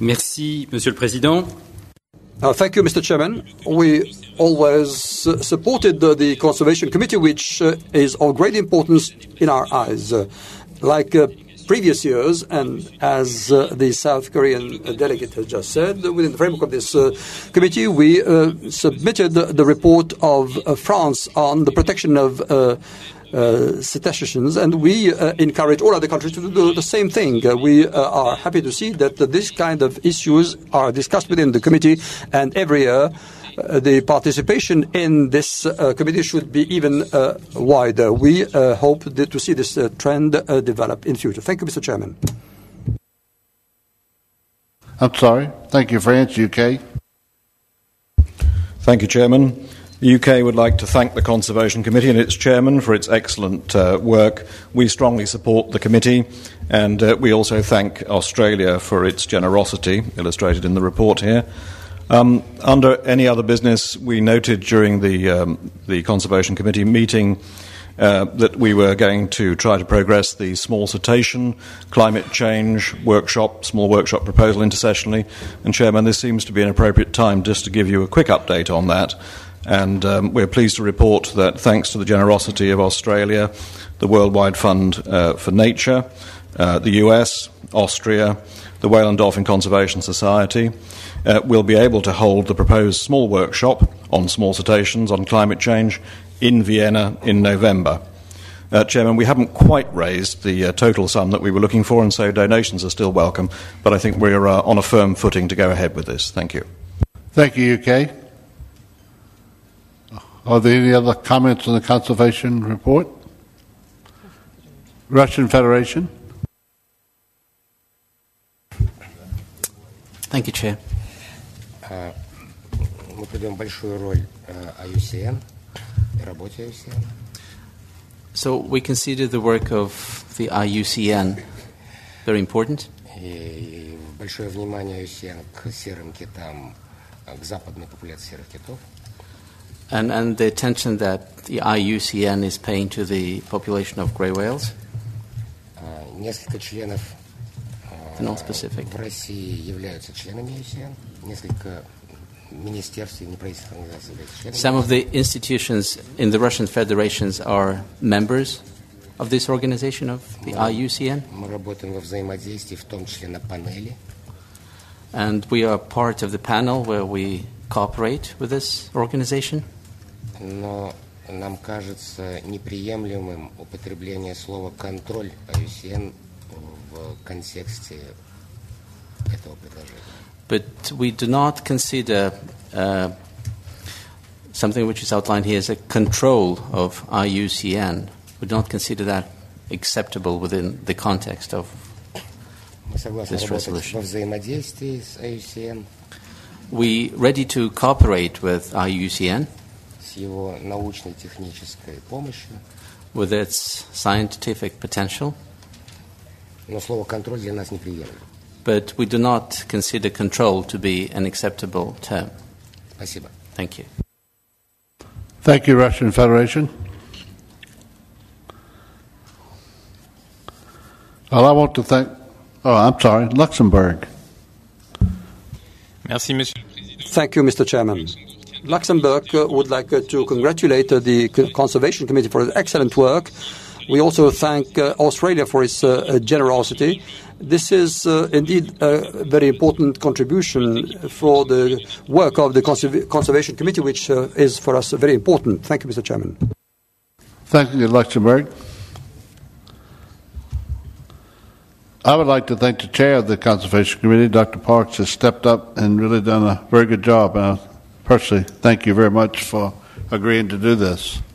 Merci, Monsieur le Président. Thank you, Mr. Chairman. We always supported the Conservation Committee, which is of great importance in our eyes. Like previous years, and as the South Korean delegate has just said, within the framework of this committee, we submitted the report of France on the protection of cetaceans, and we encourage all other countries to do the same thing. We are happy to see that this kind of issues are discussed within the committee, and every year the participation in this committee should be even wider. We hope to see this trend develop in future. Thank you, Mr. Chairman. I'm sorry. Thank you, France. UK. Thank you, Chairman. The UK would like to thank the Conservation Committee and its chairman for its excellent work. We strongly support the committee, and we also thank Australia for its generosity, illustrated in the report here. Under any other business, we noted during the Conservation Committee meeting that we were going to try to progress the small cetacean climate change workshop, small workshop proposal intersessionally. And Chairman, this seems to be an appropriate time just to give you a quick update on that. And we're pleased to report that thanks to the generosity of Australia, the Worldwide Fund for Nature, the US, Austria, the Whale and Dolphin Conservation Society, we'll be able to hold the proposed small workshop on small cetaceans on climate change in Vienna in November. Chairman, we haven't quite raised the total sum that we were looking for, and so donations are still welcome, but I think we're on a firm footing to go ahead with this. Thank you. Thank you, UK. Are there any other comments on the conservation report? Russian Federation. Thank you, Chair. Мы придаем большую роль IUCN и работе IUCN. So we consider the work of the IUCN very important. И большое внимание IUCN к серым китам, к западной популяции серых китов. And the attention that the IUCN is paying to the population of grey whales. Несколько членов в России являются членами IUCN, несколько министерств и неправительственных организаций являются членами. Some of the institutions in the Russian federations are members of this organization of the IUCN. Мы работаем во взаимодействии, в том числе на панели. And we are part of the panel where we cooperate with this organization. Но нам кажется неприемлемым употребление слова «контроль» IUCN в контексте этого предложения. But we do not consider something which is outlined here as a control of IUCN. We do not consider that acceptable within the context of this resolution. Во взаимодействии с IUCN. We ready to cooperate with IUCN. С его научно-технической помощью. With its scientific potential. Но слово «контроль» для нас неприемлемо. But we do not consider control to be an acceptable term. Спасибо. Thank you. Thank you, Russian Federation. Well, I want to thank... Oh, I'm sorry, Luxembourg. Merci, Monsieur le Président. Thank you, Mr. Chairman. Luxembourg would like to congratulate the Conservation Committee for its excellent work. We also thank Australia for its generosity. This is indeed a very important contribution for the work of the Conservation Committee, which is for us very important. Thank you, Mr. Chairman. Thank you, Luxembourg. I would like to thank the chair of the Conservation Committee, Dr. Parks, has stepped up and really done a very good job. And I personally thank you very much for agreeing to do this.